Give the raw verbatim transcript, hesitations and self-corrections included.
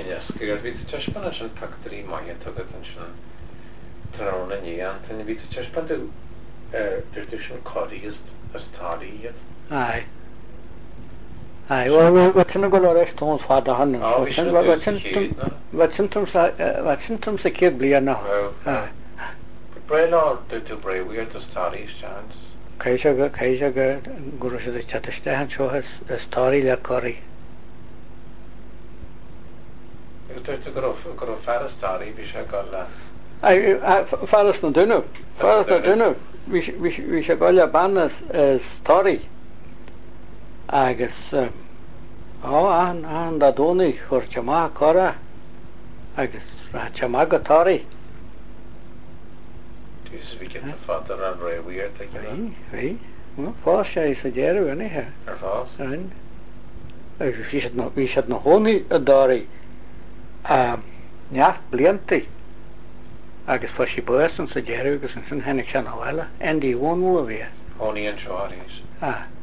Yes, gyda'r fydd tysban yn sy'n pactri mai yn tygyd yn sy'n tynron yn i antyn y fydd tysban dyw dydw sy'n codi ystari ydd. Ai. Ai, wel, wat sy'n gweld o'r eistol yn ffad a hannyn. O, fi sy'n dweud i chi. Wat sy'n tym sy'n cyr bli yna. Ai. Brain or dydw brain weird ystari ystans. Caisio ga, caisio ga, gwrw sydd eich tatysdahan sio ystari le cori. Dydw gwrw ffer ystari fi sy'n gael la. Ai, ffaras na dynw. Ffaras na dynw. Vi sy'n gael ban ystari. Agus, o, an, an da doni, chwr chama cora. Agus, ra chama gatari. Dus we get the father and Ray weird like Fi, fi. Wel, ffos ia i sygeru fyny ha. Ar fos? Yn. Vi sydd na honi y dori. Niaf blianti. Agus ffos i bwys yn sygeru, agus yn sy'n hennig sian o wela. Endi o'n mwy fi. Honi yn sioaris. Ah.